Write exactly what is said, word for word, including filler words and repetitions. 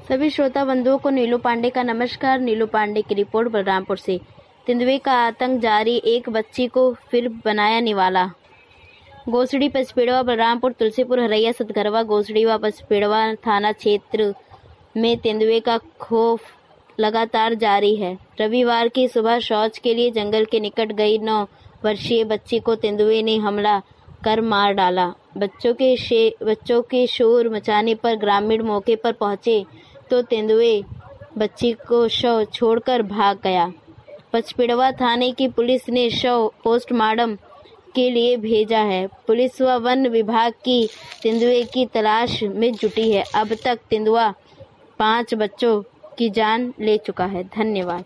सभी श्रोता बंधुओं को नीलू पांडे का नमस्कार। नीलू पांडे की रिपोर्ट बलरामपुर से। तेंदुए का आतंक जारी, एक बच्ची को फिर बनाया निवाला। गोसड़ी पचपेड़वा बलरामपुर तुलसीपुर हरैया सतघरवा गोसड़ी व पचपेड़वा थाना क्षेत्र में तेंदुए का खौफ लगातार जारी है। रविवार की सुबह शौच के लिए जंगल के निकट गई नौ वर्षीय बच्ची को तेंदुए ने हमला कर मार डाला। बच्चों के बच्चों के शोर मचाने पर ग्रामीण मौके पर पहुंचे तो तेंदुए बच्ची को शव छोड़कर भाग गया। पचपेड़वा थाने की पुलिस ने शव पोस्टमार्टम के लिए भेजा है। पुलिस व वन विभाग की तेंदुए की तलाश में जुटी है। अब तक तेंदुआ पांच बच्चों की जान ले चुका है। धन्यवाद।